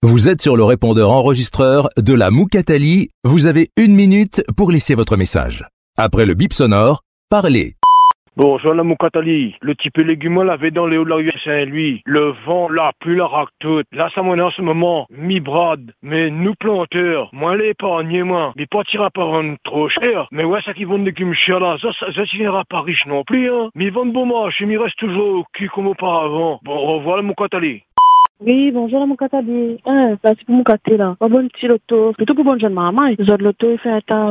Vous êtes sur le répondeur enregistreur de la Moukatali. Vous avez 1 minute pour laisser votre message. Après le bip sonore, parlez. Bonjour la Moukatali. Le type légumes l'avait dans les hauts de la USA, lui. Le vent, la pluie, la raque toute. Là, ça m'en est en ce moment. Mi-brade. Mais nous planteurs, moi l'épargner, moi. Mais pas tirer par un trop cher. Mais ouais, ça qui vend des légumes chers là, ça finira pas riche non plus, hein. Mais ils vendent bon marché, mais il reste toujours au cul comme auparavant. Bon, au revoir la Moukatali. Oui, bonjour, mon Katabi. C'est pour mon Katé, là. Pas bon petit loto. Plutôt pour bon jeune maman. Ils ont de l'auto, il fait un tas.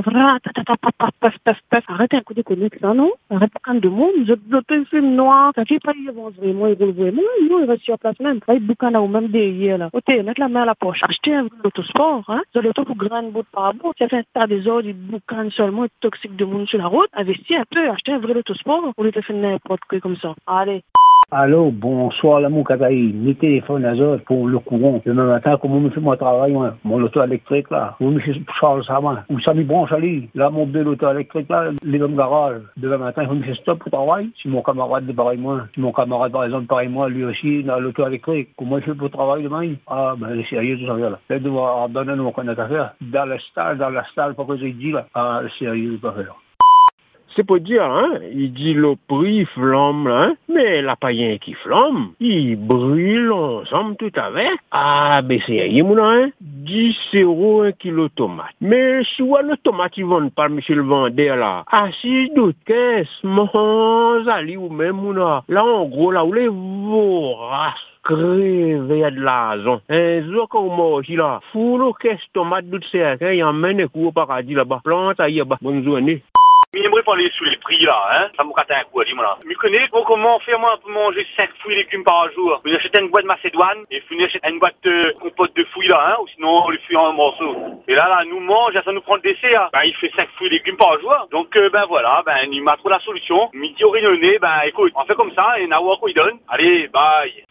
Arrête un coup de connecter, ça, non? Arrête pas quand de monde. Ils ont de l'auto, il fait noir. Ça fait pas, ils vont vraiment, ils roulent vraiment. Non, il reste sur place même. Ils boucan là, ou même derrière, là. Ok, mettre la main à la poche. Acheter un vrai autosport, hein. Ils ont de l'auto pour grande bout par bout. Ça fait un tas des ordres, ils boucanent seulement, toxiques de monde sur la route. Investir un peu, acheter un vrai autosport. Au lieu de faire n'importe quoi comme ça. Allez. Allô, bonsoir, la Moukataï. Mes téléphones azot pour le courant. Demain matin, comment je fais mon travail, moi? Mon auto électrique, là. Où je charge ça, moi? Où ça m'y branche, allez? Là, mon bel auto électrique, là, les dans le garage. Demain matin, il faut me faire stop pour travail. Si mon camarade est pareil, moi. Si mon camarade, par exemple, pareil, moi, lui aussi, dans l'auto électrique. Comment je fais pour travail demain? Ah, ben, c'est sérieux, tout ça, là. Peut-être devoir donner mon connaître à faire. Dans la salle, pas que j'ai dit, là. Ah, c'est sérieux, pas faire. C'est pour dire, hein, il dit le prix flamme, hein, mais la païen qui flamme, il brûle ensemble tout avec. Ah, ben c'est rien, mon hein, 10 € un kilo tomate. Mais soit le tomate, ils vendent pas, monsieur le vendeur, là, assis de caisse, mon ali ou même, mon là, en gros, là, où les voraces, crevé à de l'argent. Un jour qu'on mange là, fou le caisse tomate de cercle, il emmène un coup au paradis là-bas, plante à y bas, bonne journée. J'aimerais parler sur les prix là, hein. Ça me casse un coup, dis-moi là. Je connais comment faire moi pour manger 5 fruits et légumes par jour. Vous achetez une boîte de macédoine et vous achetez une boîte de compote de fruits là, hein. Ou sinon on les fait en morceaux. Et là, nous mange, ça nous prend le dessert. Ben, il fait 5 fruits et légumes par jour. Donc, ben voilà, ben, il m'a trouvé la solution. Midi au réunionnais, ben, écoute, on fait comme ça et Nawa quoi il donne. Allez, bye.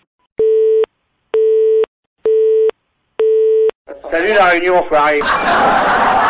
Salut la réunion, enfoiré.